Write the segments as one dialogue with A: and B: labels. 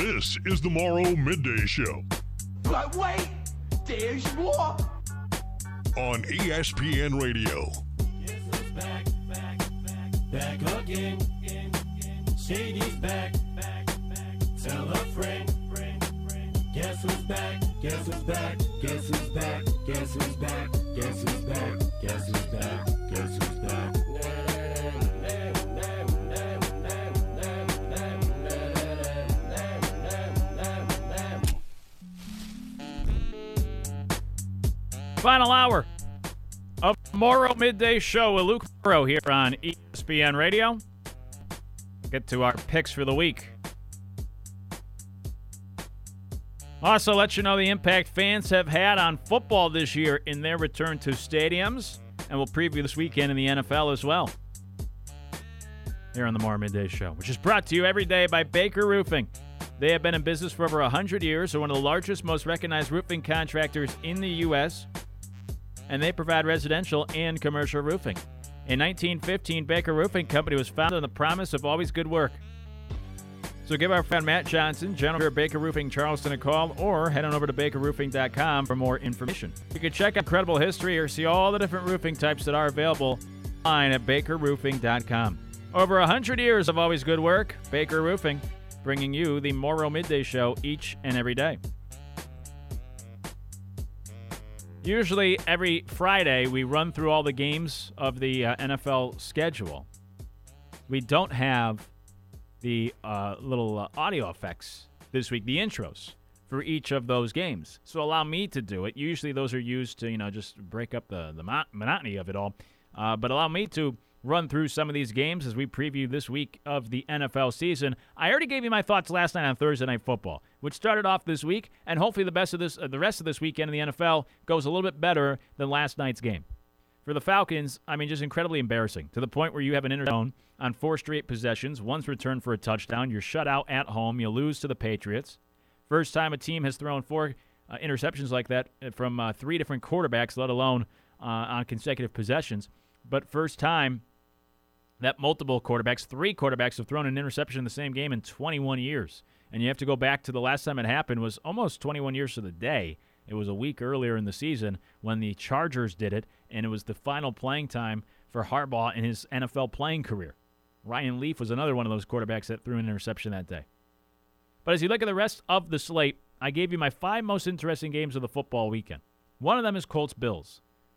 A: This is the Morrow Midday Show.
B: But wait, there's more.
A: On ESPN Radio.
C: Guess who's back again. Shady's back. Tell a friend. Guess who's back? Guess who's back? Guess who's back? Guess who's back? Guess who's back? Guess who's back? Guess who's back?
D: Final hour of Morrow Midday Show with Luke Morrow here on ESPN Radio. Get to our picks for the week. Also, let you know the impact fans have had on football this year in their return to stadiums. And we'll preview this weekend in the NFL as well. Here on the Morrow Midday Show, which is brought to you every day by Baker Roofing. They have been in business for over 100 years. They're one of the largest, most recognized roofing contractors in the U.S., and they provide residential and commercial roofing. In 1915, Baker Roofing Company was founded on the promise of always good work. So give our friend Matt Johnson, general manager of Baker Roofing Charleston, a call, or head on over to bakerroofing.com for more information. You can check out incredible history or see all the different roofing types that are available online at bakerroofing.com. Over 100 years of always good work, Baker Roofing, bringing you the Morrow Midday Show each and every day. Usually every Friday, we run through all the games of the NFL schedule. We don't have the little audio effects this week, the intros for each of those games. So allow me to do it. Usually those are used to, just break up the monotony of it all. But allow me to run through some of these games as we preview this week of the NFL season. I already gave you my thoughts last night on Thursday Night Football, which started off this week, and hopefully the rest of this weekend in the NFL goes a little bit better than last night's game. For the Falcons, just incredibly embarrassing, to the point where you have an interzone on 4 straight possessions, one's returned for a touchdown, you're shut out at home, you lose to the Patriots. First time a team has thrown 4 interceptions like that from 3 different quarterbacks, let alone on consecutive possessions. But first time that multiple quarterbacks, 3 quarterbacks, have thrown an interception in the same game in 21 years. And you have to go back to the last time it happened was almost 21 years to the day. It was a week earlier in the season when the Chargers did it, and it was the final playing time for Harbaugh in his NFL playing career. Ryan Leaf was another one of those quarterbacks that threw an interception that day. But as you look at the rest of the slate, I gave you my 5 most interesting games of the football weekend. One of them is Colts-Bills.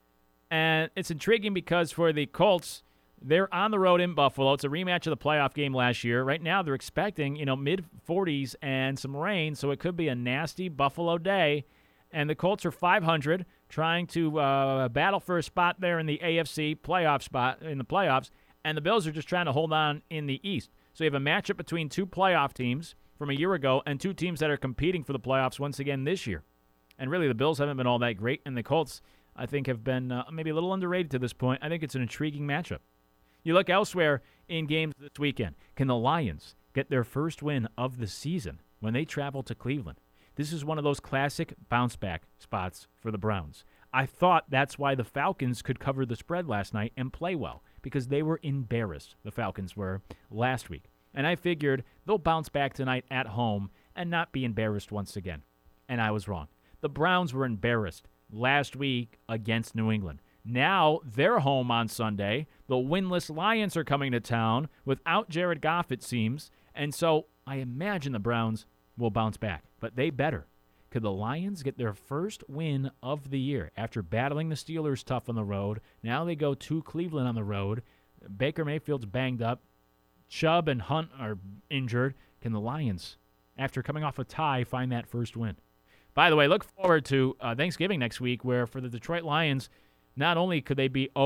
D: And it's intriguing because for the Colts, they're on the road in Buffalo. It's a rematch of the playoff game last year. Right now, they're expecting, mid-40s and some rain, so it could be a nasty Buffalo day. And the Colts are 500, trying to battle for a spot there in the AFC playoff spot in the playoffs. And the Bills are just trying to hold on in the East. So you have a matchup between 2 playoff teams from a year ago and 2 teams that are competing for the playoffs once again this year. And really, the Bills haven't been all that great, and the Colts, I think, have been maybe a little underrated to this point. I think it's an intriguing matchup. You look elsewhere in games this weekend. Can the Lions get their first win of the season when they travel to Cleveland? This is one of those classic bounce-back spots for the Browns. I thought that's why the Falcons could cover the spread last night and play well, because they were embarrassed, the Falcons were, last week. And I figured they'll bounce back tonight at home and not be embarrassed once again. And I was wrong. The Browns were embarrassed last week against New England. Now they're home on Sunday. The winless Lions are coming to town without Jared Goff, it seems. And so I imagine the Browns will bounce back. But they better. Could the Lions get their first win of the year after battling the Steelers tough on the road? Now they go to Cleveland on the road. Baker Mayfield's banged up. Chubb and Hunt are injured. Can the Lions, after coming off a tie, find that first win? By the way, look forward to Thanksgiving next week, where for the Detroit Lions, not only could they be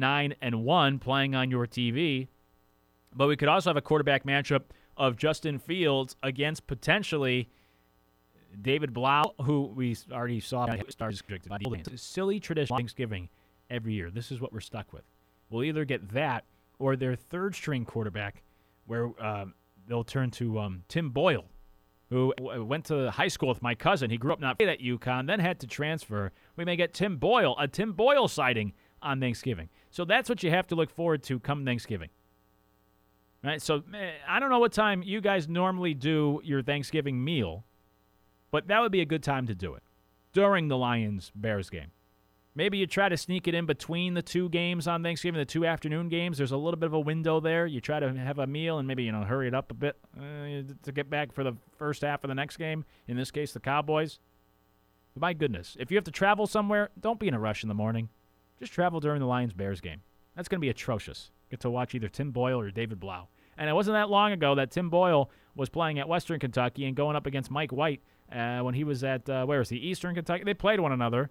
D: 0-9-1 playing on your TV, but we could also have a quarterback matchup of Justin Fields against potentially David Blau, who we already saw stars restricted by the silly tradition of Thanksgiving every year. This is what we're stuck with. We'll either get that or their third-string quarterback, where they'll turn to Tim Boyle, who went to high school with my cousin. He grew up not at UConn, then had to transfer. We may get a Tim Boyle sighting on Thanksgiving. So that's what you have to look forward to come Thanksgiving. Right? So I don't know what time you guys normally do your Thanksgiving meal, but that would be a good time to do it during the Lions-Bears game. Maybe you try to sneak it in between the two games on Thanksgiving, the 2 afternoon games. There's a little bit of a window there. You try to have a meal and maybe, hurry it up a bit to get back for the first half of the next game, in this case, the Cowboys. But my goodness, if you have to travel somewhere, don't be in a rush in the morning. Just travel during the Lions-Bears game. That's going to be atrocious. Get to watch either Tim Boyle or David Blau. And it wasn't that long ago that Tim Boyle was playing at Western Kentucky and going up against Mike White when he was at, Eastern Kentucky. They played one another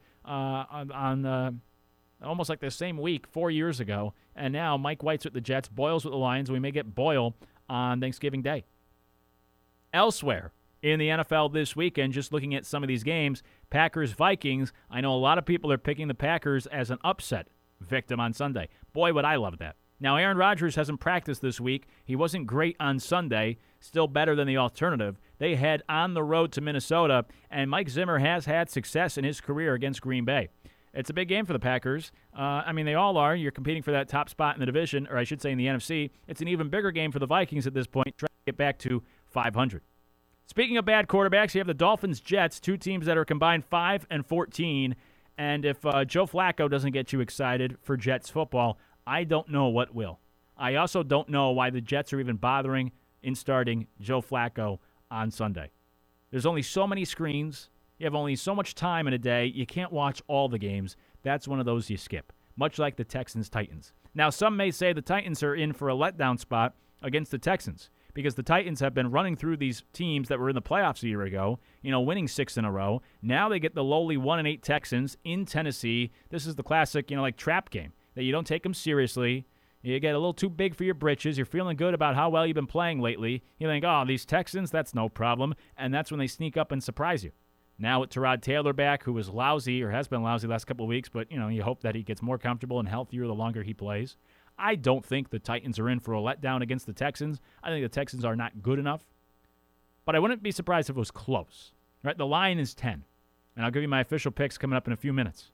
D: on almost like the same week 4 years ago. And now Mike White's with the Jets, Boyle's with the Lions. We may get Boyle on Thanksgiving Day. Elsewhere in the NFL this weekend, just looking at some of these games, Packers-Vikings, I know a lot of people are picking the Packers as an upset victim on Sunday. Boy, would I love that. Now, Aaron Rodgers hasn't practiced this week. He wasn't great on Sunday, still better than the alternative. They head on the road to Minnesota, and Mike Zimmer has had success in his career against Green Bay. It's a big game for the Packers. They all are. You're competing for that top spot in the division, or I should say in the NFC. It's an even bigger game for the Vikings at this point, trying to get back to 500. Speaking of bad quarterbacks, you have the Dolphins-Jets, two teams that are combined 5-14. And if Joe Flacco doesn't get you excited for Jets football, I don't know what will. I also don't know why the Jets are even bothering in starting Joe Flacco on Sunday. There's only so many screens. You have only so much time in a day. You can't watch all the games. That's one of those you skip, much like the Texans-Titans. Now, some may say the Titans are in for a letdown spot against the Texans because the Titans have been running through these teams that were in the playoffs a year ago, winning 6 in a row. Now they get the lowly 1-8 Texans in Tennessee. This is the classic, trap game that you don't take them seriously. You get a little too big for your britches. You're feeling good about how well you've been playing lately. You think, these Texans, that's no problem. And that's when they sneak up and surprise you. Now with Tyrod Taylor back, who was lousy or has been lousy the last couple of weeks, but, you hope that he gets more comfortable and healthier the longer he plays. I don't think the Titans are in for a letdown against the Texans. I think the Texans are not good enough. But I wouldn't be surprised if it was close. Right? The line is 10. And I'll give you my official picks coming up in a few minutes.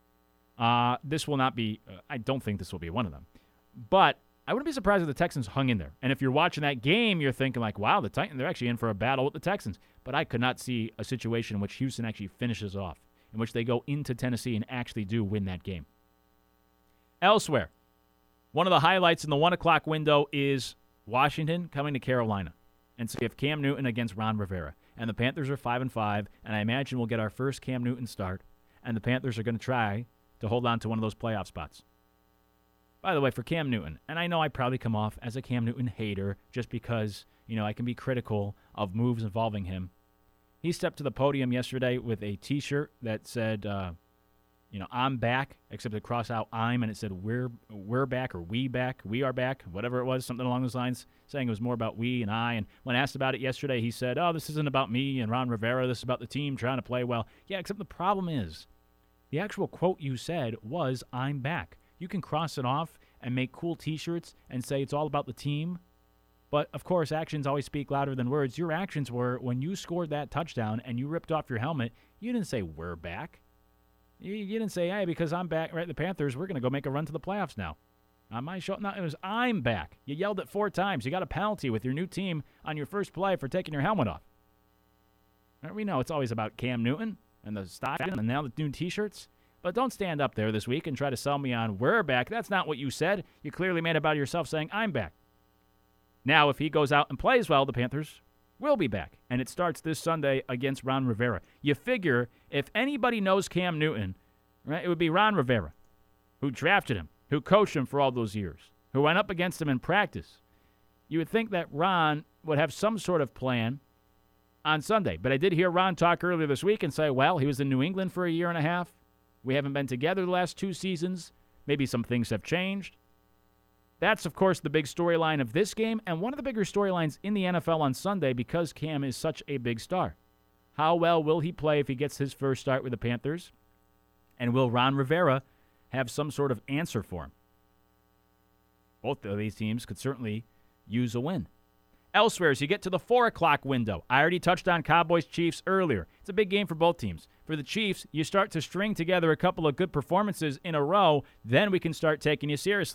D: This will not be, I don't think this will be one of them. But I wouldn't be surprised if the Texans hung in there. And if you're watching that game, you're thinking like, wow, the Titans, they're actually in for a battle with the Texans. But I could not see a situation in which Houston actually finishes off, in which they go into Tennessee and actually do win that game. Elsewhere, one of the highlights in the 1 o'clock window is Washington coming to Carolina. And so you have Cam Newton against Ron Rivera. And the Panthers are 5-5, and I imagine we'll get our first Cam Newton start. And the Panthers are going to try to hold on to one of those playoff spots. By the way, for Cam Newton, and I know I probably come off as a Cam Newton hater just because, I can be critical of moves involving him. He stepped to the podium yesterday with a T-shirt that said, I'm back, except to cross out I'm, and it said we're back or we are back, whatever it was, something along those lines, saying it was more about we and I. And when asked about it yesterday, he said, this isn't about me and Ron Rivera. This is about the team trying to play well. Yeah, except the problem is the actual quote you said was I'm back. You can cross it off and make cool T-shirts and say it's all about the team. But, of course, actions always speak louder than words. Your actions were when you scored that touchdown and you ripped off your helmet, you didn't say we're back. You didn't say, hey, because I'm back, right, the Panthers, we're going to go make a run to the playoffs now. On my show, no, it was I'm back. You yelled it 4 times. You got a penalty with your new team on your first play for taking your helmet off. Right, we know it's always about Cam Newton and the style and now the new T-shirts. But don't stand up there this week and try to sell me on we're back. That's not what you said. You clearly made about yourself saying I'm back. Now, if he goes out and plays well, the Panthers will be back. And it starts this Sunday against Ron Rivera. You figure if anybody knows Cam Newton, right, it would be Ron Rivera, who drafted him, who coached him for all those years, who went up against him in practice. You would think that Ron would have some sort of plan on Sunday. But I did hear Ron talk earlier this week and say, well, he was in New England for a year and a half. We haven't been together the last 2 seasons. Maybe some things have changed. That's, of course, the big storyline of this game and one of the bigger storylines in the NFL on Sunday because Cam is such a big star. How well will he play if he gets his first start with the Panthers? And will Ron Rivera have some sort of answer for him? Both of these teams could certainly use a win. Elsewhere, as you get to the 4 o'clock window, I already touched on Cowboys-Chiefs earlier. It's a big game for both teams. For the Chiefs, you start to string together a couple of good performances in a row, then we can start taking you seriously.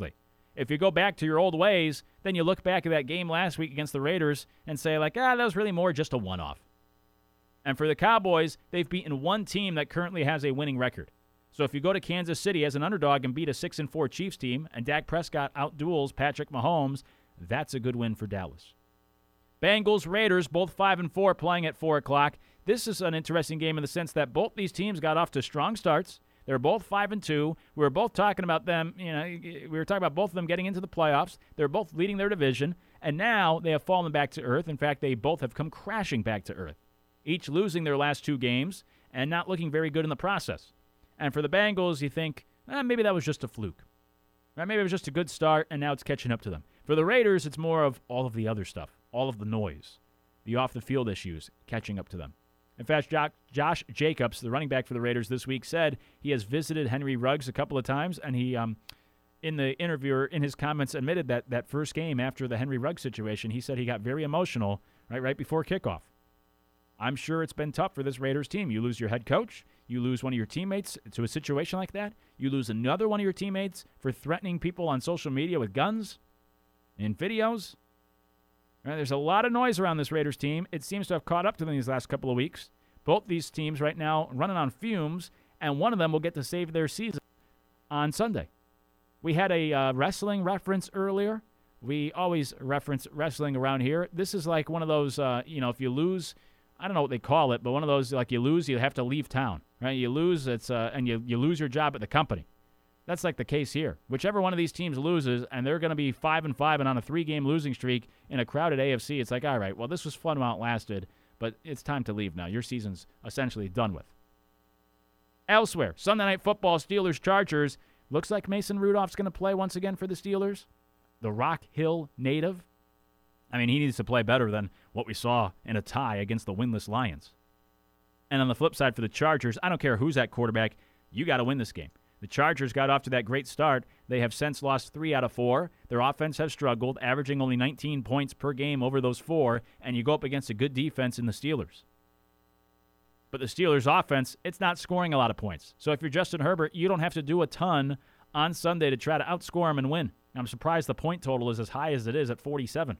D: If you go back to your old ways, then you look back at that game last week against the Raiders and say, like, that was really more just a one-off. And for the Cowboys, they've beaten one team that currently has a winning record. So if you go to Kansas City as an underdog and beat a 6-4 Chiefs team, and Dak Prescott outduels Patrick Mahomes, that's a good win for Dallas. Bengals, Raiders, both 5-4, playing at 4 o'clock. This is an interesting game in the sense that both these teams got off to strong starts. They're both 5-2. We were both talking about them. We were talking about both of them getting into the playoffs. They're both leading their division, and now they have fallen back to earth. In fact, they both have come crashing back to earth, each losing their last 2 games and not looking very good in the process. And for the Bengals, you think, maybe that was just a fluke. Right? Maybe it was just a good start, and now it's catching up to them. For the Raiders, it's more of all of the other stuff, all of the noise, the off-the-field issues catching up to them. In fact, Josh Jacobs, the running back for the Raiders this week, said he has visited Henry Ruggs a couple of times, and he, in the interview, in his comments, admitted that first game after the Henry Ruggs situation, he said he got very emotional right before kickoff. I'm sure it's been tough for this Raiders team. You lose your head coach. You lose one of your teammates to a situation like that. You lose another one of your teammates for threatening people on social media with guns and videos. Right, there's a lot of noise around this Raiders team. It seems to have caught up to them these last couple of weeks. Both these teams right now running on fumes, and one of them will get to save their season on Sunday. We had a wrestling reference earlier. We always reference wrestling around here. This is like one of those, if you lose, I don't know what they call it, but one of those, like you lose, you have to leave town. Right? You lose, and you lose your job at the company. That's like the case here. Whichever one of these teams loses, and they're going to be 5-5 and on a 3-game losing streak in a crowded AFC, it's like, all right, well, this was fun while it lasted, but it's time to leave now. Your season's essentially done with. Elsewhere, Sunday Night Football, Steelers-Chargers. Looks like Mason Rudolph's going to play once again for the Steelers. The Rock Hill native. I mean, he needs to play better than what we saw in a tie against the winless Lions. And on the flip side for the Chargers, I don't care who's at quarterback, you got to win this game. The Chargers got off to that great start. They have since lost 3 out of 4. Their offense has struggled, averaging only 19 points per game over those 4, and you go up against a good defense in the Steelers. But the Steelers' offense, it's not scoring a lot of points. So if you're Justin Herbert, you don't have to do a ton on Sunday to try to outscore him and win. I'm surprised the point total is as high as it is at 47.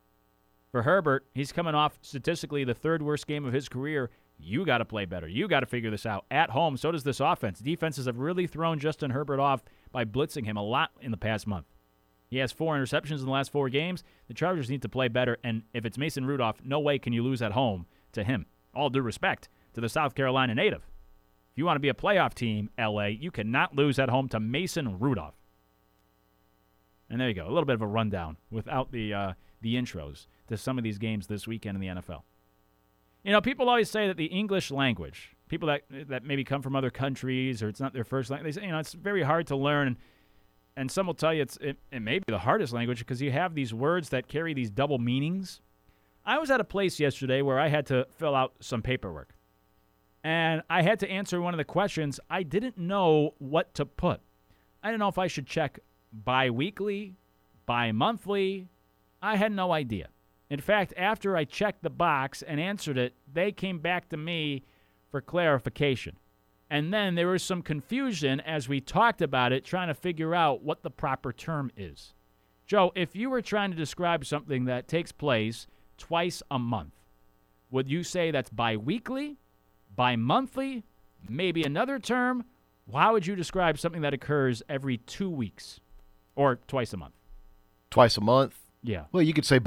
D: For Herbert, he's coming off statistically the 3rd worst game of his career. You got to play better. You got to figure this out. At home, so does this offense. Defenses have really thrown Justin Herbert off by blitzing him a lot in the past month. He has 4 interceptions in the last 4 games. The Chargers need to play better, and if it's Mason Rudolph, no way can you lose at home to him. All due respect to the South Carolina native. If you want to be a playoff team, LA, you cannot lose at home to Mason Rudolph. And there you go, a little bit of a rundown without the intros to some of these games this weekend in the NFL. You know, people always say that the English language, people that maybe come from other countries or it's not their first language, they say, it's very hard to learn. And some will tell you it may be the hardest language because you have these words that carry these double meanings. I was at a place yesterday where I had to fill out some paperwork. And I had to answer one of the questions. I didn't know what to put. I didn't know if I should check bi-weekly, bi-monthly. I had no idea. In fact, after I checked the box and answered it, they came back to me for clarification. And then there was some confusion as we talked about it, trying to figure out what the proper term is. Joe, if you were trying to describe something that takes place twice a month, would you say that's bi-weekly, bi-monthly, maybe another term? How would you describe something that occurs every 2 weeks or twice a month?
E: Twice a month?
D: Yeah.
E: Well, you could say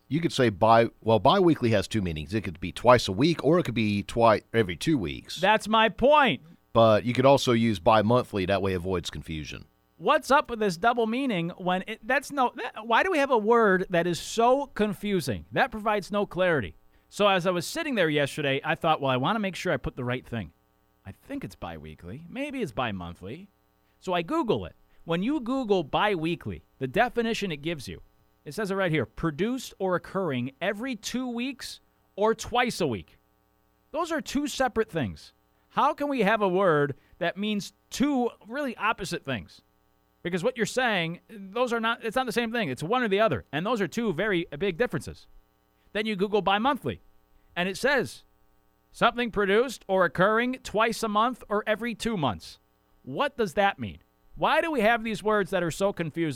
E: bi-weekly has 2 meanings. It could be twice a week or it could be every 2 weeks.
D: That's my point.
E: But you could also use bi-monthly. That way avoids confusion.
D: What's up with this double meaning when why do we have a word that is so confusing? That provides no clarity. So as I was sitting there yesterday, I thought, well, I want to make sure I put the right thing. I think it's bi-weekly. Maybe it's bi-monthly. So I Google it. When you Google bi-weekly, the definition it gives you, it says it right here, produced or occurring every 2 weeks or twice a week. Those are 2 separate things. How can we have a word that means 2 really opposite things? Because what you're saying, it's not the same thing. It's one or the other. And those are 2 very big differences. Then you Google bi-monthly, and it says something produced or occurring twice a month or every 2 months. What does that mean? Why do we have these words that are so confusing?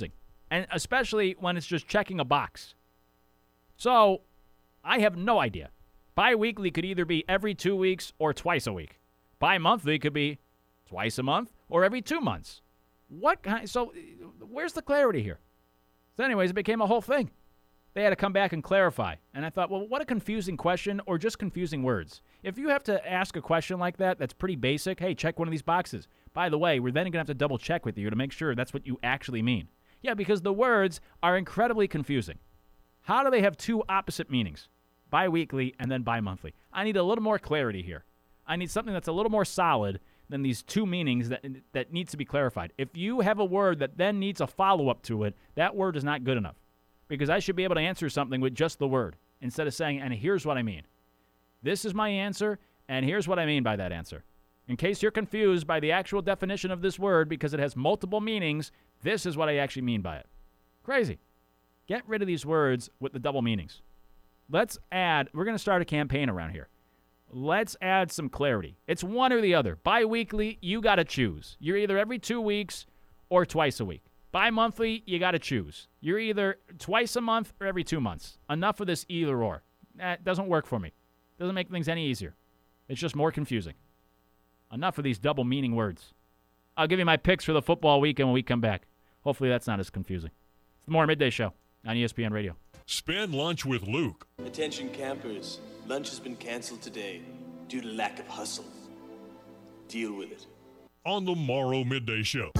D: and especially when it's just checking a box. So I have no idea. Bi-weekly could either be every 2 weeks or twice a week. Bi-monthly could be twice a month or every 2 months. So where's the clarity here? So anyways, it became a whole thing. They had to come back and clarify. And I thought, well, what a confusing question or just confusing words. If you have to ask a question like that, that's pretty basic. Hey, check one of these boxes. By the way, we're then going to have to double check with you to make sure that's what you actually mean. Yeah, because the words are incredibly confusing. How do they have two opposite meanings? Bi-weekly and then bi-monthly. I need a little more clarity here. I need something that's a little more solid than these two meanings that needs to be clarified. If you have a word that then needs a follow-up to it, that word is not good enough. Because I should be able to answer something with just the word instead of saying, and here's what I mean. This is my answer, and here's what I mean by that answer. In case you're confused by the actual definition of this word because it has multiple meanings, this is what I actually mean by it. Crazy. Get rid of these words with the double meanings. We're going to start a campaign around here. Let's add some clarity. It's one or the other. Bi-weekly, you got to choose. You're either every 2 weeks or twice a week. Bi-monthly, you got to choose. You're either twice a month or every 2 months. Enough of this either or. That doesn't work for me. Doesn't make things any easier. It's just more confusing. Enough of these double meaning words. I'll give you my picks for the football weekend when we come back. Hopefully that's not as confusing. It's the More Midday Show on ESPN Radio.
A: Spend lunch with Luke.
F: Attention campers, lunch has been canceled today due to lack of hustle. Deal with it.
A: On the Morrow Midday Show.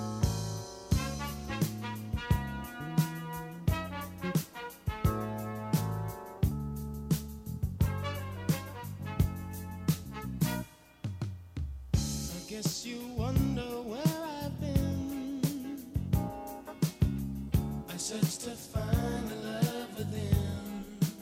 C: I guess you wonder where I've been. I searched to find the love within.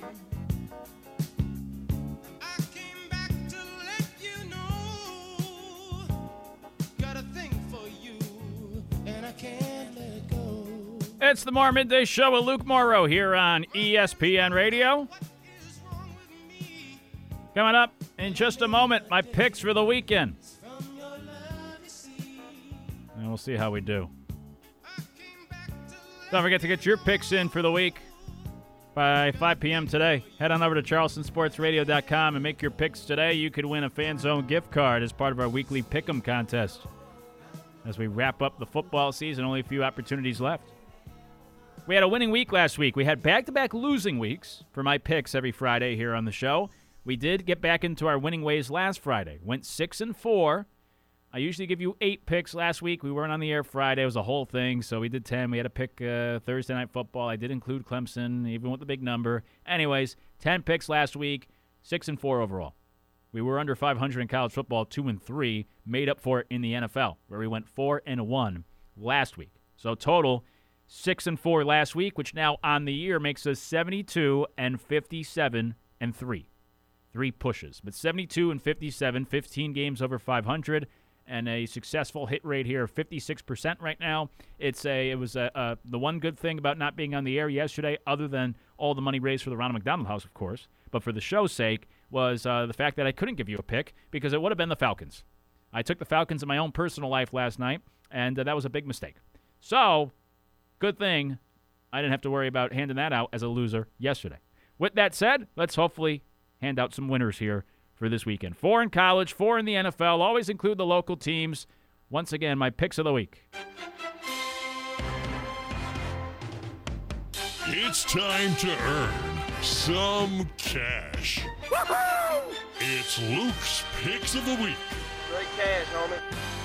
C: I came back to let you know. Got a thing for you, and I can't let go.
D: It's the More Midday Show with Luke Morrow here on ESPN Radio.
C: What is wrong with me?
D: Coming up in just a moment, my picks for the weekend.
C: From your love you see.
D: And we'll see how we do.
C: I came back to
D: Don't forget to get your picks in for the week by 5 p.m. today. Head on over to charlestonsportsradio.com and make your picks today. You could win a Fan Zone gift card as part of our weekly Pick'em contest. As we wrap up the football season, only a few opportunities left. We had a winning week last week. We had back-to-back losing weeks for my picks every Friday here on the show. We did get back into our winning ways last Friday. Went 6-4. I usually give you 8 picks last week. We weren't on the air Friday. It was a whole thing, so we did 10. We had to pick Thursday Night Football. I did include Clemson, even with the big number. Anyways, 10 picks last week, 6-4 overall. We were under 500 in college football, 2-3, made up for it in the NFL, where we went 4-1 last week. So total, 6-4 last week, which now on the year makes us 72-57-3. 3 pushes, but 72-57, 15 games over 500, and a successful hit rate here of 56% right now. It was the one good thing about not being on the air yesterday, other than all the money raised for the Ronald McDonald House, of course, but for the show's sake, was the fact that I couldn't give you a pick because it would have been the Falcons. I took the Falcons in my own personal life last night, and that was a big mistake. So, good thing I didn't have to worry about handing that out as a loser yesterday. With that said, let's hopefully hand out some winners here for this weekend. 4 in college, 4 in the NFL. Always include the local teams. Once again, my picks of the week.
A: It's time to earn some cash. It's Luke's Picks of the Week.
B: Straight cash, homie.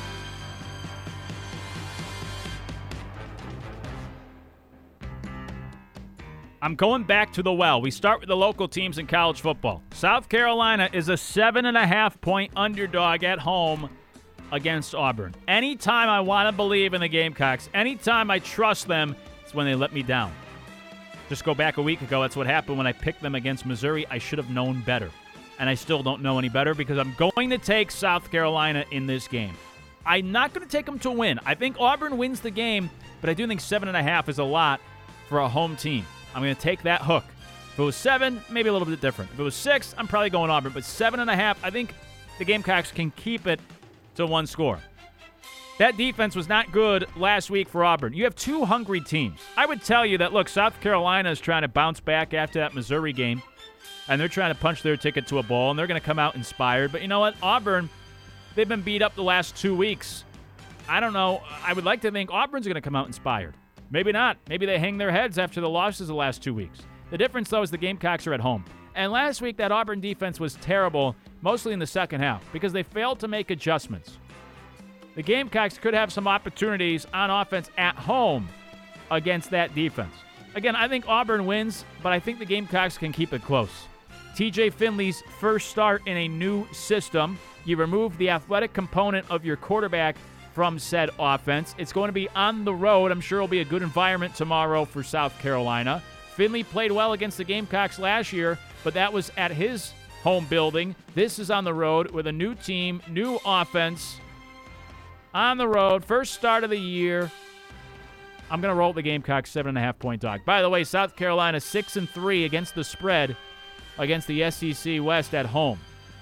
D: I'm going back to the well. We start with the local teams in college football. South Carolina is a 7.5-point underdog at home against Auburn. Anytime I want to believe in the Gamecocks, anytime I trust them, it's when they let me down. Just go back a week ago. That's what happened when I picked them against Missouri. I should have known better. And I still don't know any better because I'm going to take South Carolina in this game. I'm not going to take them to win. I think Auburn wins the game, but I do think 7.5 is a lot for a home team. I'm going to take that hook. If it was 7, maybe a little bit different. If it was 6, I'm probably going Auburn. But 7.5, I think the Gamecocks can keep it to one score. That defense was not good last week for Auburn. You have two hungry teams. I would tell you that, look, South Carolina is trying to bounce back after that Missouri game, and they're trying to punch their ticket to a bowl, and they're going to come out inspired. But you know what? Auburn, they've been beat up the last 2 weeks. I don't know. I would like to think Auburn's going to come out inspired. Maybe not. Maybe they hang their heads after the losses the last 2 weeks. The difference, though, is the Gamecocks are at home. And last week, that Auburn defense was terrible, mostly in the second half, because they failed to make adjustments. The Gamecocks could have some opportunities on offense at home against that defense. Again, I think Auburn wins, but I think the Gamecocks can keep it close. TJ Finley's first start in a new system. You remove the athletic component of your quarterback from said offense. It's going to be on the road. I'm sure it'll be a good environment tomorrow for South Carolina. Finley played well against the Gamecocks last year, but that was at his home building. This is on the road with a new team, new offense. On the road, first start of the year. I'm going to roll the Gamecocks 7.5-point dog. By the way, South Carolina 6-3 against the spread against the SEC West at home.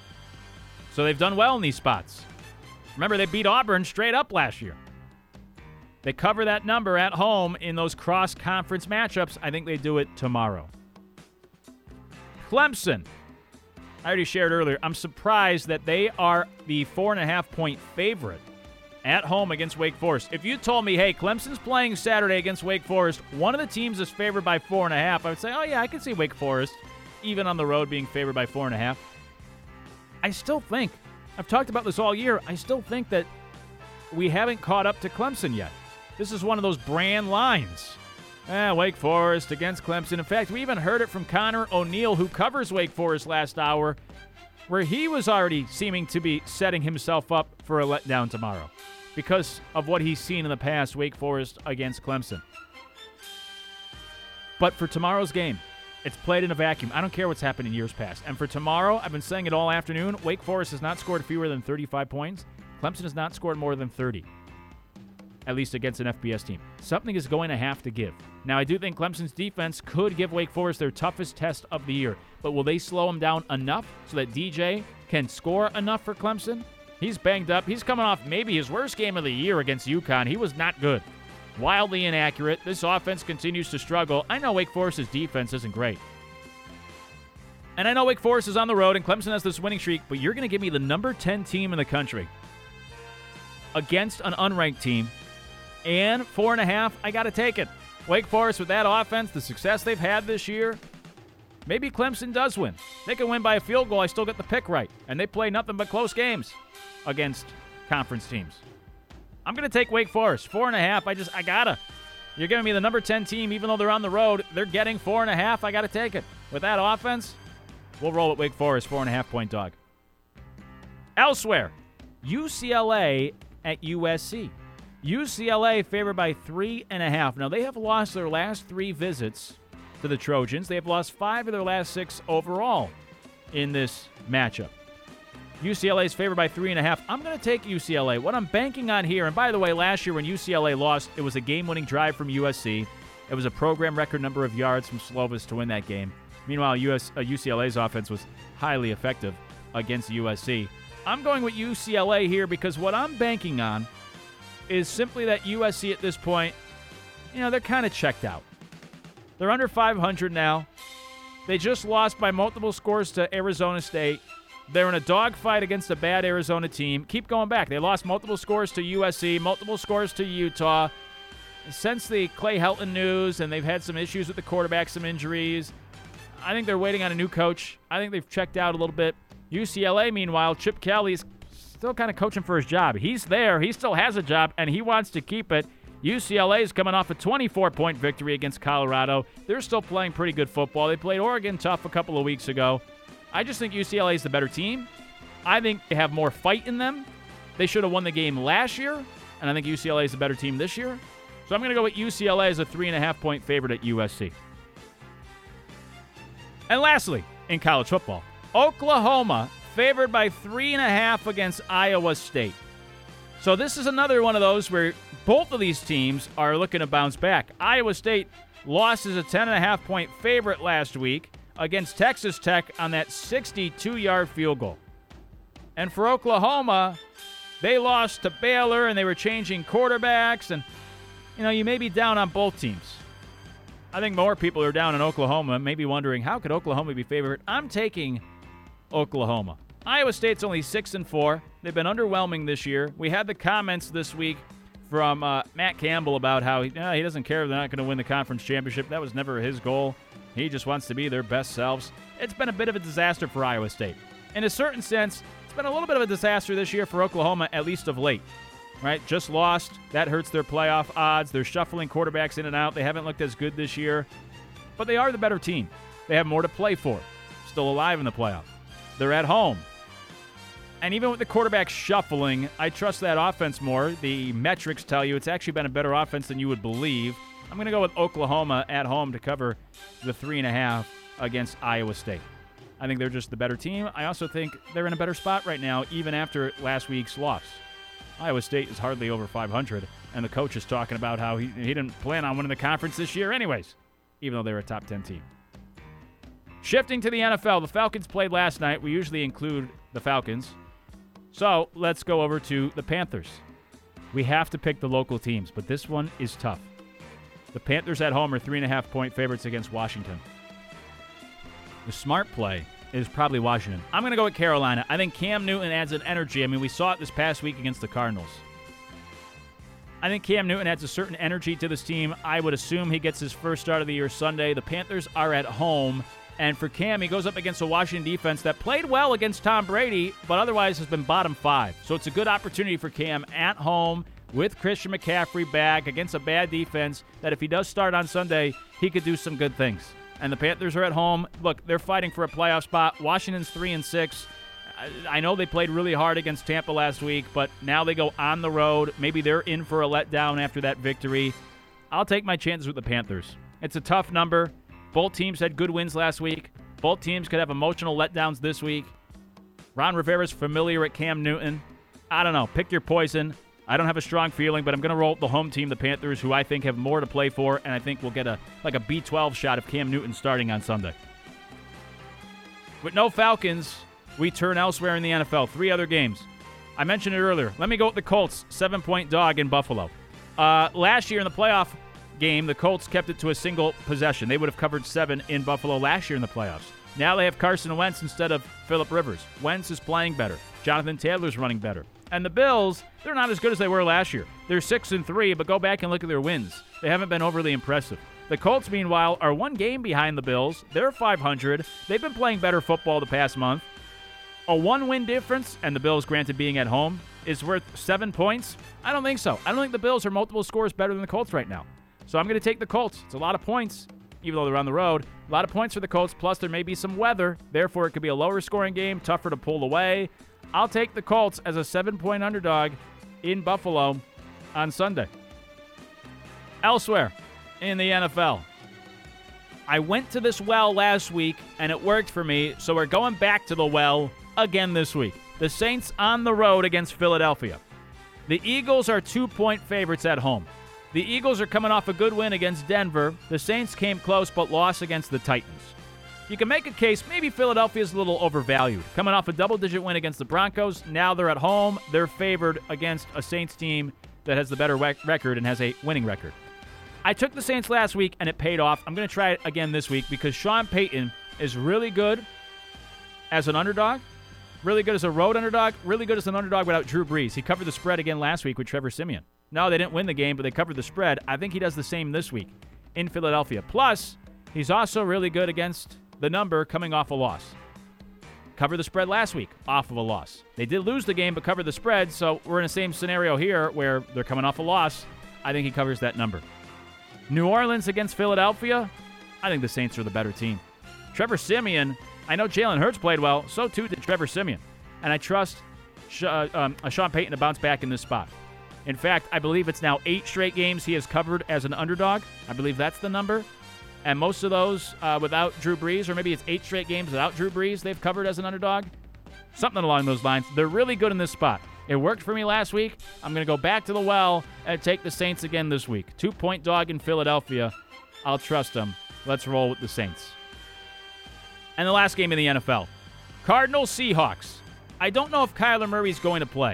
D: So they've done well in these spots. Remember, they beat Auburn straight up last year. They cover that number at home in those cross-conference matchups. I think they do it tomorrow. Clemson. I already shared earlier. I'm surprised that they are the 4.5-point favorite at home against Wake Forest. If you told me, hey, Clemson's playing Saturday against Wake Forest, one of the teams is favored by 4.5, I would say, oh, yeah, I can see Wake Forest, even on the road, being favored by 4.5. I still think, I've talked about this all year, I still think that we haven't caught up to Clemson yet. This is one of those brand lines. Wake Forest against Clemson. In fact, we even heard it from Connor O'Neill, who covers Wake Forest last hour, where he was already seeming to be setting himself up for a letdown tomorrow because of what he's seen in the past, Wake Forest against Clemson. But for tomorrow's game, it's played in a vacuum. I don't care what's happened in years past. And for tomorrow, I've been saying it all afternoon, Wake Forest has not scored fewer than 35 points. Clemson has not scored more than 30, at least against an FBS team. Something is going to have to give. Now, I do think Clemson's defense could give Wake Forest their toughest test of the year, but will they slow him down enough so that DJ can score enough for Clemson? He's banged up. He's coming off maybe his worst game of the year against UConn. He was not good. Wildly inaccurate. This offense continues to struggle. I know Wake Forest's defense isn't great. And I know Wake Forest is on the road and Clemson has this winning streak, but you're going to give me the number 10 team in the country against an unranked team, and 4.5, I got to take it. Wake Forest with that offense, the success they've had this year, maybe Clemson does win. They can win by a field goal. I still get the pick right. And they play nothing but close games against conference teams. I'm going to take Wake Forest. 4.5, I got to. You're giving me the number 10 team, even though they're on the road. They're getting 4.5. I got to take it. With that offense, we'll roll at Wake Forest, 4.5-point dog. Elsewhere, UCLA at USC. UCLA favored by 3.5. Now, they have lost their last 3 visits to the Trojans. They have lost 5 of their last 6 overall in this matchup. UCLA is favored by 3.5. I'm going to take UCLA. What I'm banking on here, and by the way, last year when UCLA lost, it was a game-winning drive from USC. It was a program record number of yards from Slovis to win that game. Meanwhile, UCLA's offense was highly effective against USC. I'm going with UCLA here because what I'm banking on is simply that USC at this point, they're kind of checked out. They're under 500 now. They just lost by multiple scores to Arizona State. They're in a dogfight against a bad Arizona team. Keep going back. They lost multiple scores to USC, multiple scores to Utah. Since the Clay Helton news, and they've had some issues with the quarterback, some injuries, I think they're waiting on a new coach. I think they've checked out a little bit. UCLA, meanwhile, Chip Kelly's still kind of coaching for his job. He's there. He still has a job, and he wants to keep it. UCLA is coming off a 24-point victory against Colorado. They're still playing pretty good football. They played Oregon tough a couple of weeks ago. I just think UCLA is the better team. I think they have more fight in them. They should have won the game last year, and I think UCLA is the better team this year. So I'm going to go with UCLA as a 3.5-point favorite at USC. And lastly, in college football, Oklahoma favored by 3.5 against Iowa State. So this is another one of those where both of these teams are looking to bounce back. Iowa State lost as a 10.5-point favorite last week against Texas Tech on that 62-yard field goal. And for Oklahoma, They lost to Baylor, and they were changing quarterbacks, and, you may be down on both teams. I think more people are down in Oklahoma, maybe wondering, how could Oklahoma be favored? I'm taking Oklahoma. Iowa State's only 6-4. They've been underwhelming this year. We had the comments this week from Matt Campbell about how he doesn't care if they're not going to win the conference championship. That was never his goal. He just wants to be their best selves. It's been a bit of a disaster for Iowa State. In a certain sense, it's been a little bit of a disaster this year for Oklahoma, at least of late. Right? Just lost. That hurts their playoff odds. They're shuffling quarterbacks in and out. They haven't looked as good this year. But they are the better team. They have more to play for. Still alive in the playoff. They're at home. And even with the quarterback shuffling, I trust that offense more. The metrics tell you it's actually been a better offense than you would believe. I'm going to go with Oklahoma at home to cover the 3.5 against Iowa State. I think they're just the better team. I also think they're in a better spot right now, even after last week's loss. Iowa State is hardly over 500, and the coach is talking about how he didn't plan on winning the conference this year anyways, even though they're a top 10 team. Shifting to the NFL, the Falcons played last night. We usually include the Falcons. So let's go over to the Panthers. We have to pick the local teams, but this one is tough. The Panthers at home are 3.5-point favorites against Washington. The smart play is probably Washington. I'm going to go with Carolina. I think Cam Newton adds an energy. I mean, we saw it this past week against the Cardinals. I think Cam Newton adds a certain energy to this team. I would assume he gets his first start of the year Sunday. The Panthers are at home. And for Cam, he goes up against a Washington defense that played well against Tom Brady, but otherwise has been bottom 5. So it's a good opportunity for Cam at home with Christian McCaffrey back against a bad defense that if he does start on Sunday, he could do some good things. And the Panthers are at home. Look, they're fighting for a playoff spot. Washington's 3-6. I know they played really hard against Tampa last week, but now they go on the road. Maybe they're in for a letdown after that victory. I'll take my chances with the Panthers. It's a tough number. Both teams had good wins last week. Both teams could have emotional letdowns this week. Ron Rivera's familiar at Cam Newton. I don't know. Pick your poison. I don't have a strong feeling, but I'm going to roll the home team, the Panthers, who I think have more to play for, and I think we'll get a B12 shot of Cam Newton starting on Sunday. With no Falcons, we turn elsewhere in the NFL. 3 other games. I mentioned it earlier. Let me go with the Colts, 7-point dog in Buffalo. Last year in the playoff game, the Colts kept it to a single possession. They would have covered 7 in Buffalo last year in the playoffs. Now they have Carson Wentz instead of Phillip Rivers. Wentz is playing better. Jonathan Taylor's running better. And the Bills, they're not as good as they were last year. They're 6-3, but go back and look at their wins. They haven't been overly impressive. The Colts, meanwhile, are 1 game behind the Bills. They're 500. They've been playing better football the past month. A 1-win difference, and the Bills, granted being at home, is worth 7 points? I don't think so. I don't think the Bills are multiple scores better than the Colts right now. So I'm going to take the Colts. It's a lot of points, even though they're on the road. A lot of points for the Colts, plus there may be some weather. Therefore, it could be a lower scoring game, tougher to pull away. I'll take the Colts as a 7-point underdog in Buffalo on Sunday. Elsewhere in the NFL, I went to this well last week, and it worked for me, so we're going back to the well again this week. The Saints on the road against Philadelphia. The Eagles are 2-point favorites at home. The Eagles are coming off a good win against Denver. The Saints came close but lost against the Titans. You can make a case maybe Philadelphia's a little overvalued. Coming off a double-digit win against the Broncos, now they're at home. They're favored against a Saints team that has the better record and has a winning record. I took the Saints last week, and it paid off. I'm going to try it again this week because Sean Payton is really good as an underdog, really good as a road underdog, really good as an underdog without Drew Brees. He covered the spread again last week with Trevor Siemian. No, they didn't win the game, but they covered the spread. I think he does the same this week in Philadelphia. Plus, he's also really good against the number coming off a loss. Covered the spread last week off of a loss. They did lose the game, but covered the spread, so we're in the same scenario here where they're coming off a loss. I think he covers that number. New Orleans against Philadelphia, I think the Saints are the better team. Trevor Siemian, I know Jalen Hurts played well, so too did Trevor Siemian. And I trust Sean Payton to bounce back in this spot. In fact, I believe it's now 8 straight games he has covered as an underdog. I believe that's the number. And most of those without Drew Brees, or maybe it's 8 straight games without Drew Brees they've covered as an underdog. Something along those lines. They're really good in this spot. It worked for me last week. I'm going to go back to the well and take the Saints again this week. 2-point dog in Philadelphia. I'll trust them. Let's roll with the Saints. And the last game in the NFL. Cardinals-Seahawks. I don't know if Kyler Murray's going to play.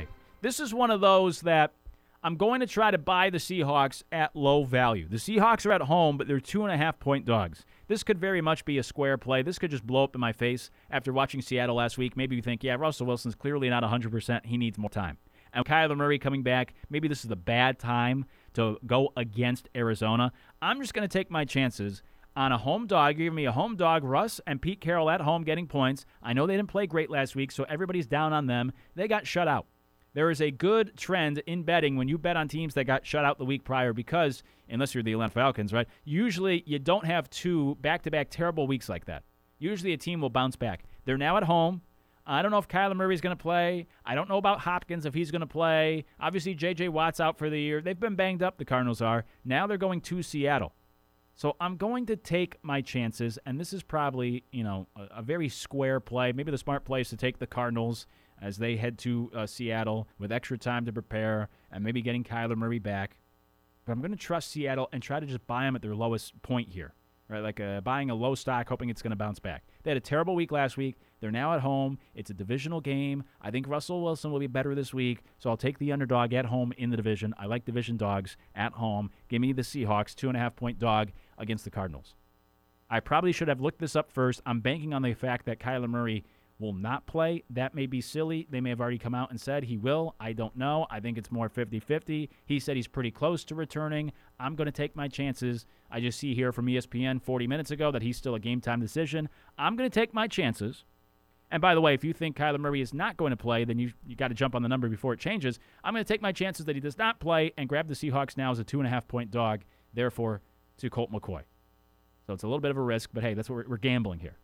D: This is one of those that I'm going to try to buy the Seahawks at low value. The Seahawks are at home, but they're 2.5-point dogs. This could very much be a square play. This could just blow up in my face after watching Seattle last week. Maybe you think, yeah, Russell Wilson's clearly not 100%. He needs more time. And Kyler Murray coming back, maybe this is the bad time to go against Arizona. I'm just going to take my chances on a home dog. You're giving me a home dog, Russ and Pete Carroll at home getting points. I know they didn't play great last week, so everybody's down on them. They got shut out. There is a good trend in betting when you bet on teams that got shut out the week prior because, unless you're the Atlanta Falcons, right, usually you don't have two back-to-back terrible weeks like that. Usually a team will bounce back. They're now at home. I don't know if Kyler Murray's going to play. I don't know about Hopkins if he's going to play. Obviously, J.J. Watt's out for the year. They've been banged up, the Cardinals are. Now they're going to Seattle. So I'm going to take my chances, and this is probably, a very square play. Maybe the smart play is to take the Cardinals as they head to Seattle with extra time to prepare and maybe getting Kyler Murray back. But I'm going to trust Seattle and try to just buy them at their lowest point here, right? Like buying a low stock, hoping it's going to bounce back. They had a terrible week last week. They're now at home. It's a divisional game. I think Russell Wilson will be better this week, so I'll take the underdog at home in the division. I like division dogs at home. Give me the Seahawks, 2.5-point dog against the Cardinals. I probably should have looked this up first. I'm banking on the fact that Kyler Murray will not play. That may be silly. They may have already come out and said he will. I don't know. I think it's more 50-50. He said he's pretty close to returning. I'm going to take my chances. I just see here from ESPN 40 minutes ago that he's still a game-time decision. I'm going to take my chances. And by the way, if you think Kyler Murray is not going to play, then you got to jump on the number before it changes. I'm going to take my chances that he does not play and grab the Seahawks now as a 2.5-point dog, therefore to Colt McCoy. So it's a little bit of a risk, but hey, that's what we're gambling here.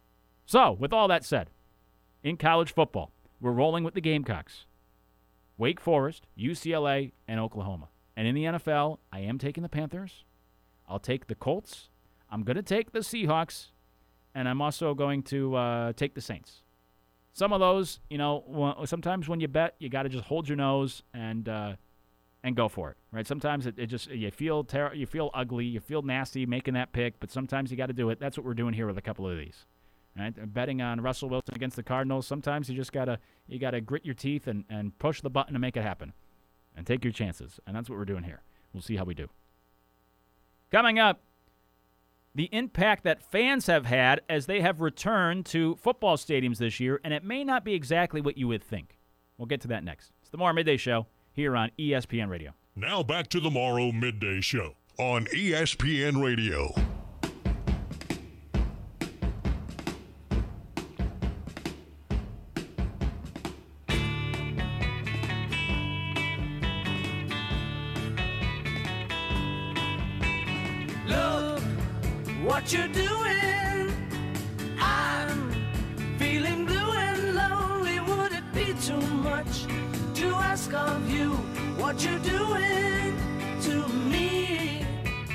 D: So, with all that said, in college football, we're rolling with the Gamecocks, Wake Forest, UCLA, and Oklahoma. And in the NFL, I am taking the Panthers. I'll take the Colts. I'm going to take the Seahawks. And I'm also going to take the Saints. Some of those, sometimes when you bet, you got to just hold your nose and go for it, right? Sometimes it just you feel ugly, you feel nasty making that pick, but sometimes you got to do it. That's what we're doing here with a couple of these. Right? Betting on Russell Wilson against the Cardinals, sometimes you just gotta grit your teeth and push the button to make it happen, and take your chances. And that's what we're doing here. We'll see how we do. Coming up, the impact that fans have had as they have returned to football stadiums this year, and it may not be exactly what you would think. We'll get to that next. It's the Morrow Midday Show here on ESPN Radio.
A: Now back to the Morrow Midday Show on ESPN Radio.
B: What you're doing, I'm feeling blue and lonely. Would it be too much to ask of you what you're doing to me?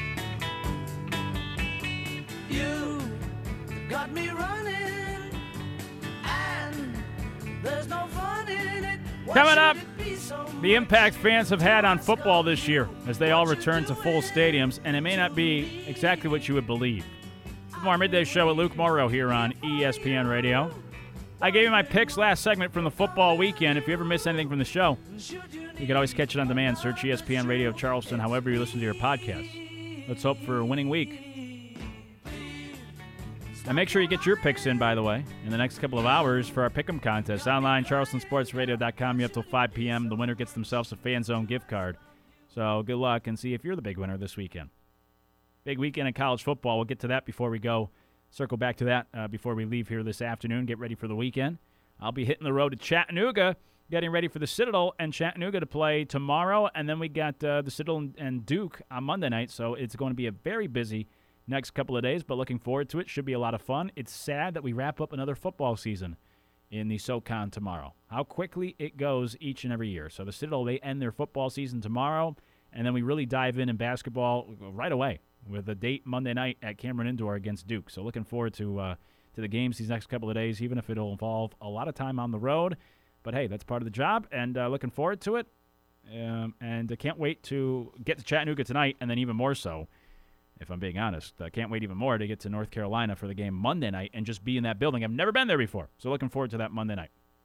B: You got me running, and there's no fun in it.
D: Coming up, the impact fans have had on football this year as they all return to full stadiums, and it may not be exactly what you would believe. Our midday show with Luke Morrow here on ESPN Radio. I gave you my picks last segment from the football weekend. If you ever miss anything from the show, you can always catch it on demand. Search ESPN Radio Charleston, however you listen to your podcast. Let's hope for a winning week. Now make sure you get your picks in, by the way, in the next couple of hours for our Pick'em contest. Online, charlestonsportsradio.com. You up till 5 p.m. The winner gets themselves a Fan Zone gift card. So good luck and see if you're the big winner this weekend. Big weekend in college football. We'll get to that before we go. Circle back to that before we leave here this afternoon. Get ready for the weekend. I'll be hitting the road to Chattanooga, getting ready for the Citadel and Chattanooga to play tomorrow. And then we got the Citadel and Duke on Monday night. So it's going to be a very busy next couple of days, but looking forward to it. Should be a lot of fun. It's sad that we wrap up another football season in the SoCon tomorrow. How quickly it goes each and every year. So the Citadel, they end their football season tomorrow, and then we really dive in basketball right away with a date Monday night at Cameron Indoor against Duke. So looking forward to the games these next couple of days, even if it'll involve a lot of time on the road. But, hey, that's part of the job, and looking forward to it. And I can't wait to get to Chattanooga tonight, and then even more so, if I'm being honest. I can't wait even more to get to North Carolina for the game Monday night and just be in that building. I've never been there before, so looking forward to that Monday night.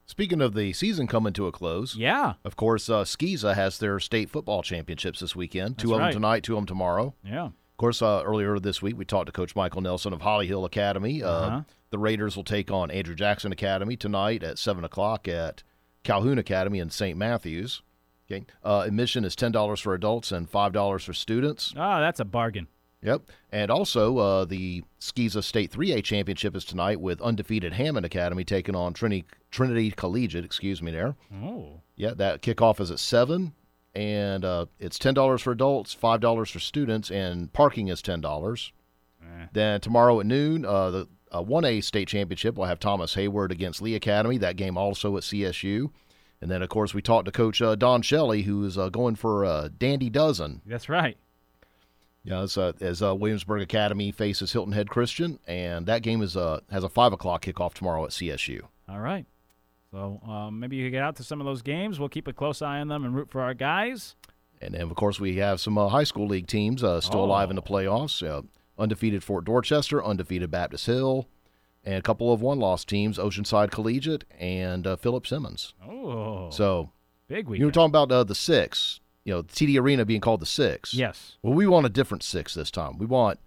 E: Speaking of the season coming to a close,
D: Yeah.
E: of course, Skeeza has their state football championships this weekend. Two of them
D: right.
E: tonight, two of them tomorrow.
D: Yeah.
E: Of course, earlier this week, we talked to Coach Michael Nelson of Holly Hill Academy. The Raiders will take on Andrew Jackson Academy tonight at 7 o'clock at Calhoun Academy in St. Matthews. Okay. Admission is $10 for adults and $5 for students.
D: Oh, that's a bargain.
E: Yep. And also, the Skeeza State 3A Championship is tonight with undefeated Hammond Academy taking on Trinity Collegiate, there.
D: Oh.
E: Yeah, that kickoff is at 7, and it's $10 for adults, $5 for students, and parking is $10. Then tomorrow at noon, the 1A State Championship will have Thomas Hayward against Lee Academy. That game also at CSU. And then, of course, we talked to Coach Don Shelley, who is going for Dandy Dozen.
D: That's right.
E: Yeah, as Williamsburg Academy faces Hilton Head Christian, and that game has a 5 o'clock kickoff tomorrow at CSU.
D: All right. So maybe you can get out to some of those games. We'll keep a close eye on them and root for our guys.
E: And then, of course, we have some high school league teams still alive in the playoffs. Undefeated Fort Dorchester, undefeated Baptist Hill, and a couple of one-loss teams, Oceanside Collegiate and Philip Simmons.
D: Oh.
E: So
D: big weekend.
E: you were talking about the Six, the TD Arena being called the Six.
D: Yes.
E: Well, we want a different Six this time. We want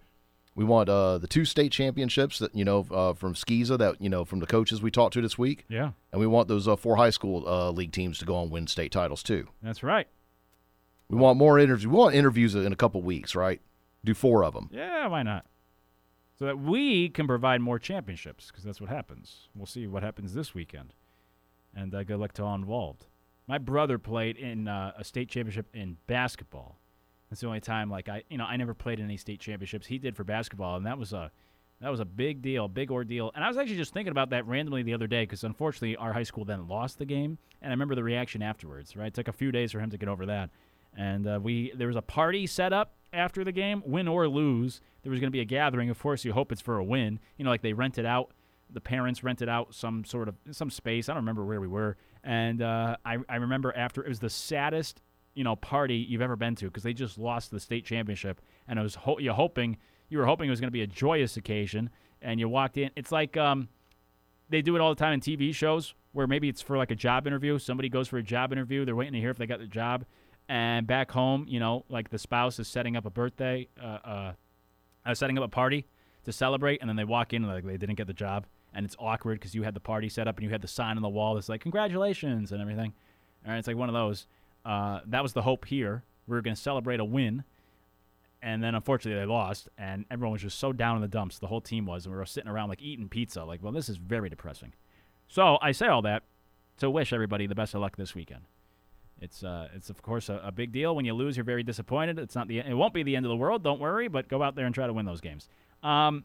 E: the 2 state championships that from Skeeza that from the coaches we talked to this week.
D: Yeah.
E: And we want those 4 high school league teams to go on and win state titles too.
D: That's right.
E: We want more interviews. We want interviews in a couple weeks, right? Do 4 of them.
D: Yeah, why not? So that we can provide more championships, because that's what happens. We'll see what happens this weekend. And good luck to all involved. My brother played in a state championship in basketball. That's the only time, I never played in any state championships. He did for basketball, and that was a big deal, big ordeal. And I was actually just thinking about that randomly the other day, because unfortunately our high school then lost the game, and I remember the reaction afterwards. Right, it took a few days for him to get over that. And there was a party set up after the game, win or lose. There was going to be a gathering. Of course, you hope it's for a win. Like they rented out, the parents rented out some space. I don't remember where we were. And I remember after, it was the saddest, party you've ever been to, because they just lost the state championship. And it was you were hoping it was going to be a joyous occasion. And you walked in. It's like they do it all the time in TV shows where maybe it's for like a job interview. Somebody goes for a job interview. They're waiting to hear if they got the job. And back home, like the spouse is setting up a birthday, setting up a party to celebrate, and then they walk in and they didn't get the job, and it's awkward because you had the party set up and you had the sign on the wall that's like, congratulations and everything. All right, it's like one of those. That was the hope here. We were going to celebrate a win, and then unfortunately they lost, and everyone was just so down in the dumps, the whole team was, and we were sitting around like eating pizza, like, well, this is very depressing. So I say all that to wish everybody the best of luck this weekend. It's of course a big deal. When you lose, you're very disappointed. It won't be the end of the world. Don't worry, but go out there and try to win those games. I've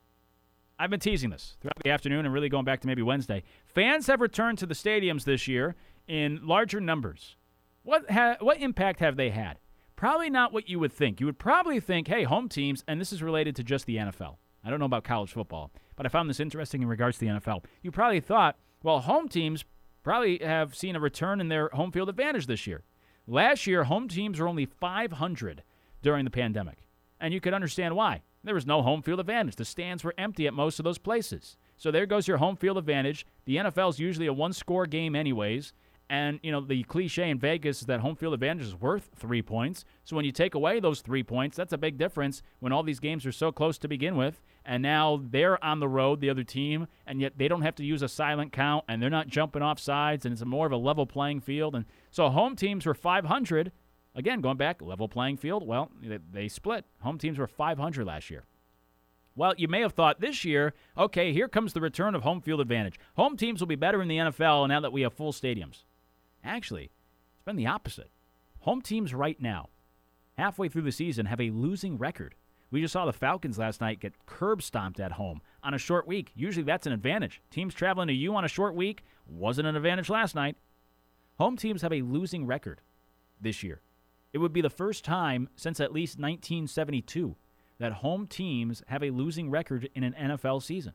D: been teasing this throughout the afternoon and really going back to maybe Wednesday. Fans have returned to the stadiums this year in larger numbers. What impact have they had? Probably not what you would think. You would probably think, hey, home teams, and this is related to just the NFL. I don't know about college football, but I found this interesting in regards to the NFL. You probably thought, well, home teams probably have seen a return in their home field advantage this year. Last year, home teams were only 500 during the pandemic, and you could understand why. There was no home field advantage. The stands were empty at most of those places. So there goes your home field advantage. The NFL is usually a one-score game anyways, and the cliche in Vegas is that home field advantage is worth 3 points. So when you take away those 3 points, that's a big difference when all these games are so close to begin with. And now they're on the road, the other team, and yet they don't have to use a silent count, and they're not jumping off sides, and it's more of a level playing field. And so home teams were 500. Again, going back, level playing field, well, they split. Home teams were 500 last year. Well, you may have thought this year, okay, here comes the return of home field advantage. Home teams will be better in the NFL now that we have full stadiums. Actually, it's been the opposite. Home teams right now, halfway through the season, have a losing record. We just saw the Falcons last night get curb stomped at home on a short week. Usually that's an advantage. Teams traveling to you on a short week wasn't an advantage last night. Home teams have a losing record this year. It would be the first time since at least 1972 that home teams have a losing record in an NFL season.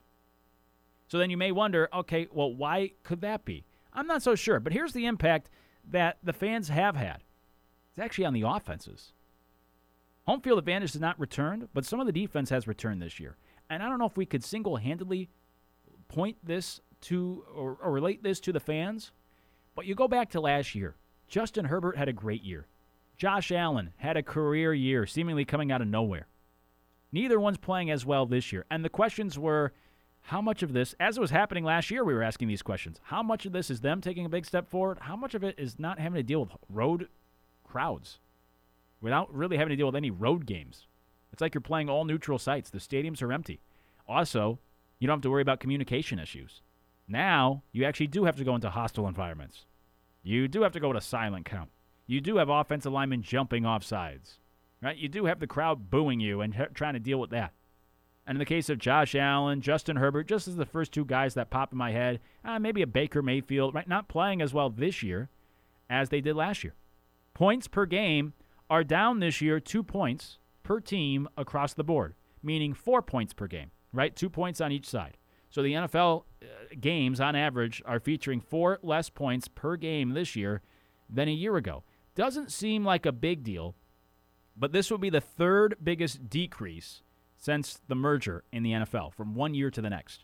D: So then you may wonder, okay, well, why could that be? I'm not so sure, but here's the impact that the fans have had. It's actually on the offenses. Home field advantage has not returned, but some of the defense has returned this year. And I don't know if we could single-handedly point this to or relate this to the fans, but you go back to last year. Justin Herbert had a great year. Josh Allen had a career year, seemingly coming out of nowhere. Neither one's playing as well this year. And the questions were, how much of this, as it was happening last year, we were asking these questions. How much of this is them taking a big step forward? How much of it is not having to deal with road crowds without really having to deal with any road games? It's like you're playing all neutral sites. The stadiums are empty. Also, you don't have to worry about communication issues. Now, you actually do have to go into hostile environments. You do have to go to silent count. You do have offensive linemen jumping off sides. Right? You do have the crowd booing you and trying to deal with that. And in the case of Josh Allen, Justin Herbert, just as the first two guys that pop in my head, maybe a Baker Mayfield, right? Not playing as well this year as they did last year. Points per game are down this year 2 points per team across the board, meaning 4 points per game, right? 2 points on each side. So the NFL games, on average, are featuring 4 less points per game this year than a year ago. Doesn't seem like a big deal, but this would be the third biggest decrease since the merger in the NFL from one year to the next.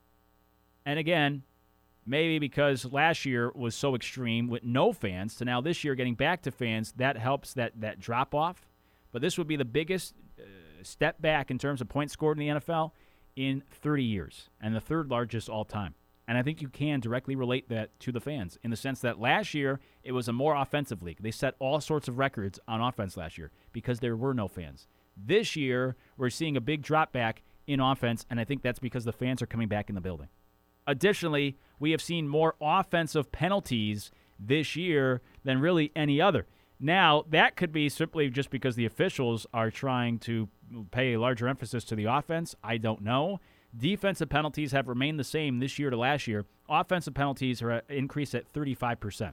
D: And again, maybe because last year was so extreme with no fans to now this year getting back to fans, that helps that drop off. But this would be the biggest step back in terms of points scored in the NFL in 30 years and the third largest all time. And I think you can directly relate that to the fans in the sense that last year it was a more offensive league. They set all sorts of records on offense last year because there were no fans. This year, we're seeing a big drop back in offense, and I think that's because the fans are coming back in the building. Additionally, we have seen more offensive penalties this year than really any other. Now, that could be simply just because the officials are trying to pay a larger emphasis to the offense. I don't know. Defensive penalties have remained the same this year to last year. Offensive penalties are increased at 35%.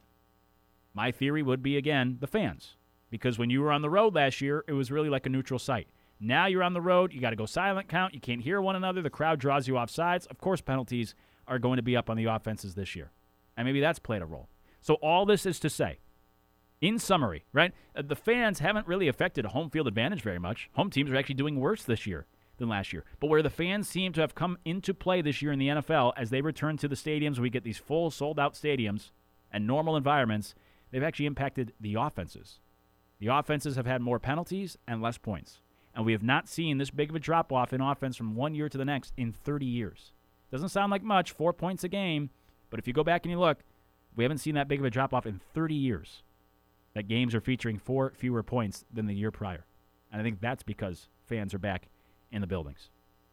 D: My theory would be, again, the fans. Because when you were on the road last year, it was really like a neutral site. Now you're on the road, you got to go silent count, you can't hear one another, the crowd draws you off sides. Of course, penalties are going to be up on the offenses this year. And maybe that's played a role. So all this is to say, in summary, right, the fans haven't really affected home field advantage very much. Home teams are actually doing worse this year than last year. But where the fans seem to have come into play this year in the NFL as they return to the stadiums, we get these full sold-out stadiums and normal environments, they've actually impacted the offenses. The offenses have had more penalties and less points. And we have not seen this big of a drop-off in offense from one year to the next in 30 years. Doesn't sound like much, 4 points a game, but if you go back and you look, we haven't seen that big of a drop-off in 30 years. That games are featuring 4 fewer points than the year prior. And I think that's because fans are back in the buildings.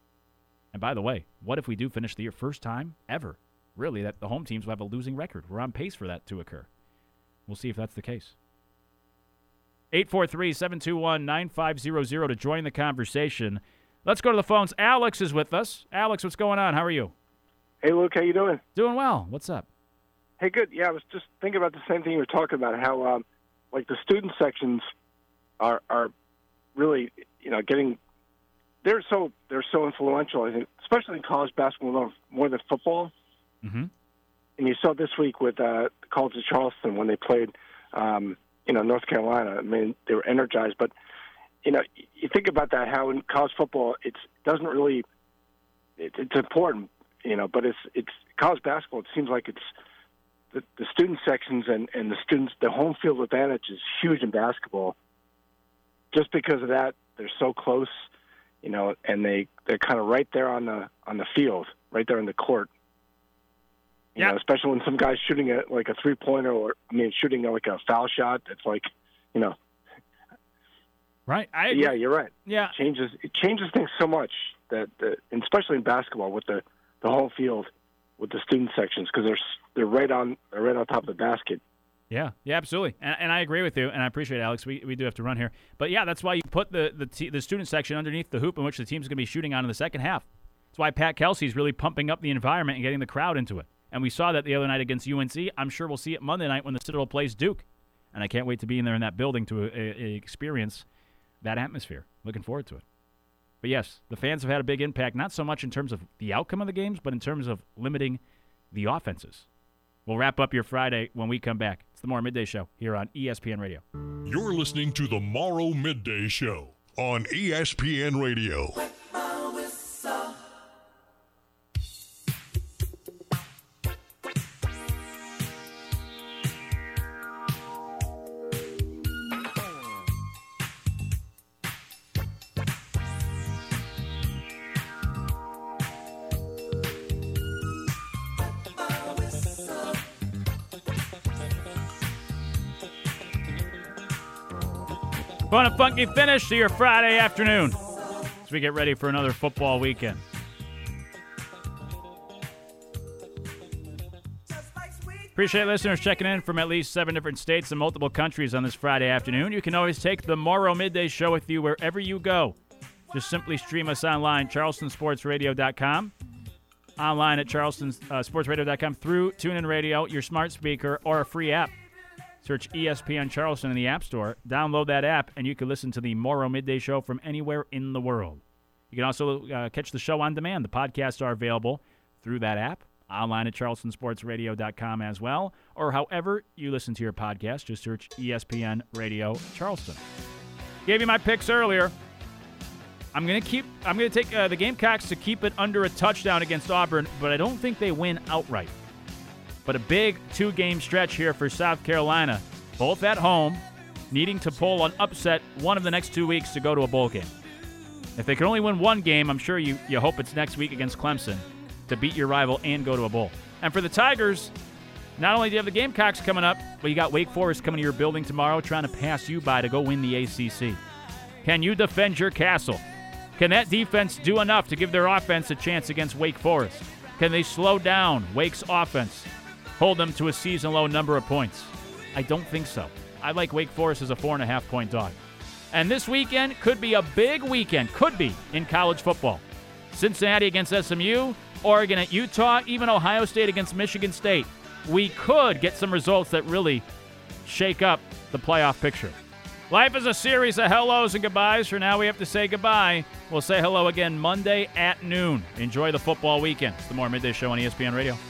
D: And by the way, what if we do finish the year first time ever, really, that the home teams will have a losing record? We're on pace for that to occur. We'll see if that's the case. 843-721-9500 to join the conversation. Let's go to the phones. Alex is with us. Alex, what's going on? How are you?
G: Hey, Luke, how you doing?
D: Doing well. What's up?
G: Hey, good. Yeah, I was just thinking about the same thing you were talking about, how, like, the student sections are really, getting – they're so influential, I think, especially in college basketball more than football.
D: Mm-hmm.
G: And you saw this week with the College of Charleston when they played North Carolina. I mean, they were energized. But, you think about that, how in college football it doesn't really it's important, but it's college basketball. It seems like it's the student sections and the students, the home field advantage is huge in basketball. Just because of that, they're so close, and they're kind of right there on the field, right there in the court.
D: Yeah.
G: Especially when some guy's shooting a 3-pointer shooting like a foul shot. It's like,
D: Right.
G: Yeah, you're right.
D: Yeah.
G: It changes things so much that, and especially in basketball with the home field, with the student sections, because they're right on top of the basket.
D: Yeah, absolutely, and I agree with you, and I appreciate it, Alex. We do have to run here, but yeah, that's why you put the student section underneath the hoop in which the team's going to be shooting on in the second half. That's why Pat Kelsey's really pumping up the environment and getting the crowd into it. And we saw that the other night against UNC. I'm sure we'll see it Monday night when the Citadel plays Duke, and I can't wait to be in there in that building to experience that atmosphere. Looking forward to it. But yes, the fans have had a big impact, not so much in terms of the outcome of the games, but in terms of limiting the offenses. We'll wrap up your Friday when we come back. It's the Morrow Midday Show here on ESPN Radio.
A: You're listening to the Morrow Midday Show on ESPN Radio.
D: Fun and funky finish to your Friday afternoon as we get ready for another football weekend. Appreciate listeners checking in from at least 7 different states and multiple countries on this Friday afternoon. You can always take the Morrow Midday Show with you wherever you go. Just simply stream us online, charlestonsportsradio.com, online at charlestonsportsradio.com through TuneIn Radio, your smart speaker, or a free app. Search ESPN Charleston in the App Store. Download that app, and you can listen to the Morrow Midday Show from anywhere in the world. You can also catch the show on demand. The podcasts are available through that app, online at charlestonsportsradio.com as well, or however you listen to your podcast, just search ESPN Radio Charleston. Gave you my picks earlier. I'm going to take the Gamecocks to keep it under a touchdown against Auburn, but I don't think they win outright. But a big 2-game stretch here for South Carolina, both at home, needing to pull an upset one of the next 2 weeks to go to a bowl game. If they can only win one game, I'm sure you hope it's next week against Clemson to beat your rival and go to a bowl. And for the Tigers, not only do you have the Gamecocks coming up, but you got Wake Forest coming to your building tomorrow trying to pass you by to go win the ACC. Can you defend your castle? Can that defense do enough to give their offense a chance against Wake Forest? Can they slow down Wake's offense, hold them to a season-low number of points? I don't think so. I like Wake Forest as a 4.5-point dog. And this weekend could be a big weekend, could be, in college football. Cincinnati against SMU, Oregon at Utah, even Ohio State against Michigan State. We could get some results that really shake up the playoff picture. Life is a series of hellos and goodbyes. For now, we have to say goodbye. We'll say hello again Monday at noon. Enjoy the football weekend. It's the More Midday Show on ESPN Radio.